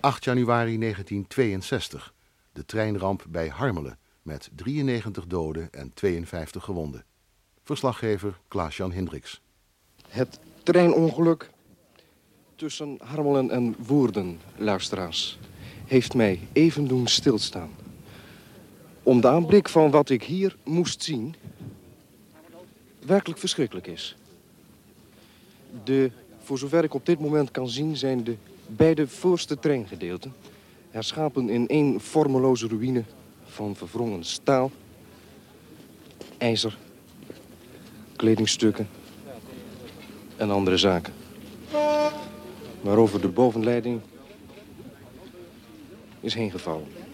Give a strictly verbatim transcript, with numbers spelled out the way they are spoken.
acht januari negentientweeënzestig. De treinramp bij Harmelen met drieënnegentig doden en tweeënvijftig gewonden. Verslaggever Klaas-Jan Hendricks. Het treinongeluk tussen Harmelen en Woerden, luisteraars, heeft mij even doen stilstaan. Om de aanblik van wat ik hier moest zien werkelijk verschrikkelijk is. De, voor zover ik op dit moment kan zien, zijn de beide voorste treingedeelten herschapen in één vormeloze ruïne van verwrongen staal, ijzer, kledingstukken en andere zaken. Waarover de bovenleiding is heen gevallen.